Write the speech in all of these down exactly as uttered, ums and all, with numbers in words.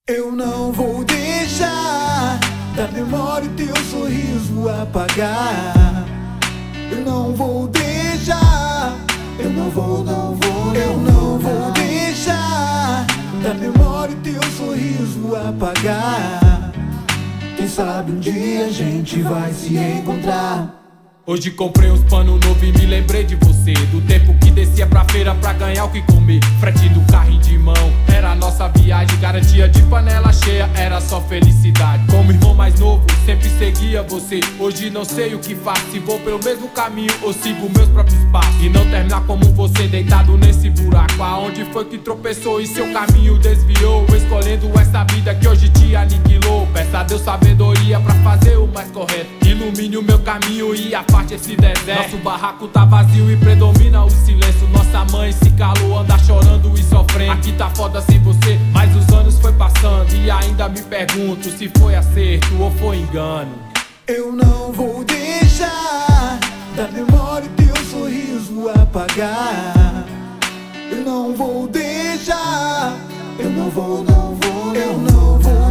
Eu não vou deixar da memória teu sorriso apagar. Eu não vou deixar, eu não vou, não vou, eu não vou deixar da memória teu sorriso apagar. Quem sabe um dia a gente vai se encontrar. Hoje comprei uns pano novo e me lembrei de você, do tempo que descia pra feira pra ganhar o que comer. Frete do carrinho de mão, era a nossa viagem. Garantia de panela cheia, era só felicidade. Como irmão mais novo, sempre seguia você. Hoje não sei o que faço, se vou pelo mesmo caminho ou sigo meus próprios passos. E não terminar como você, deitado nesse buraco. Aonde foi que tropeçou e seu caminho desviou, escolhendo essa vida que hoje te aniquilou. Peça a Deus sabedoria pra fazer o mais correto. Ilumine o meu caminho e aparte esse deserto. Nosso barraco tá vazio e predomina o silêncio. Nossa mãe se calou, anda chorando e sofrendo. Aqui tá foda sem você, mas os anos foi passando e ainda me pergunto se foi acerto ou foi engano. Eu não vou deixar da memória teu sorriso apagar. Eu não vou deixar, eu não vou, não vou, eu não vou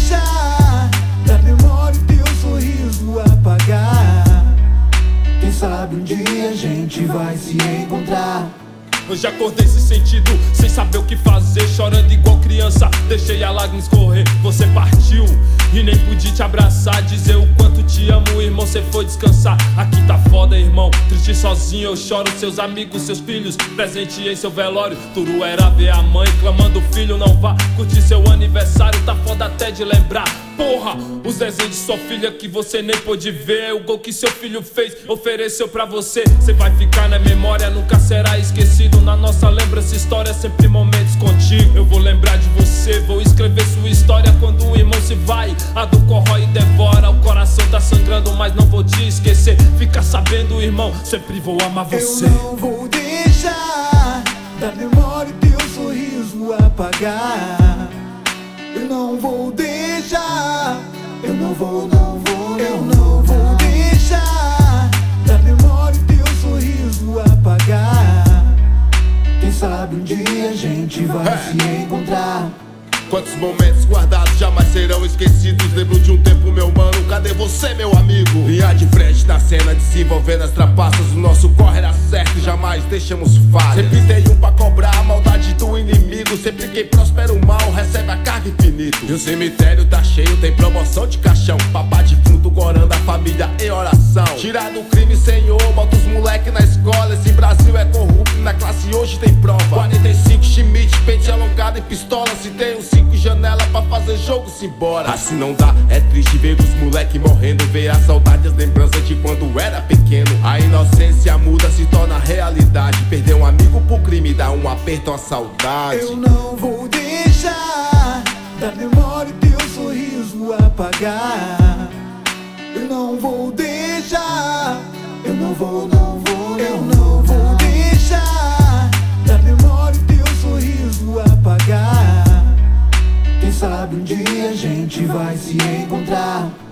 deixar da memória teu sorriso apagar. Quem sabe um dia a gente vai se encontrar. Hoje acordei sem sentido, sem saber o que fazer, chorando igual criança, deixei a lágrima escorrer. Você partiu e nem pude te abraçar, dizer o quanto te amo, irmão, cê foi descansar. Aqui tá foda, irmão, triste sozinho eu choro. Seus amigos, seus filhos, presente em seu velório. Tudo era ver a mãe clamando, filho não vá curtir seu aniversário. Tá foda até de lembrar, porra, os desenhos de sua filha que você nem pôde ver. O gol que seu filho fez, ofereceu pra você. Cê vai ficar na memória, nunca será esquecido. Na nossa lembrança, história, sempre momentos contigo. Eu vou lembrar de você, vou escrever sua história. Quando o irmão se vai, a dor corrói e devora. O coração tá sangrando, mas não vou te esquecer. Fica sabendo, irmão, sempre vou amar você. Eu não vou deixar da memória teu sorriso apagar. Eu não vou deixar, eu não vou, não vou, eu não vou deixar da memória teu sorriso apagar. Quem sabe um dia a gente vai é. se encontrar. Quantos momentos guardados jamais serão esquecidos. Lembro de um tempo, meu mano, cadê você, meu amigo? Vinha de frente na cena, desenvolvendo as trapaças. O nosso corre era certo e jamais deixamos falhas. Sempre tem um pra cobrar a maldade do inimigo. Sempre quem prospera o mal recebe a carga infinito. E o cemitério tá cheio, tem promoção de caixão. Papá defunto, gorando a família em oração. Tirar do crime, senhor, bota os moleque na escola. Esse Brasil é corrupto, na classe hoje tem prova. Quarenta e cinco Schmidt, pente alongado e pistola. Se tem um cinco janela pra fazer jogo, se embora. Assim não dá, é triste ver os moleque morrendo. Ver a saudade, as lembranças de quando era pequeno. A inocência muda, se torna realidade. Perder um amigo pro crime dá um aperto, uma saudade. Eu não vou deixar da memória teu sorriso apagar. Eu não vou deixar, eu não vou, não vou, eu não vou deixar da memória teu sorriso apagar. Quem sabe um dia a gente vai se encontrar.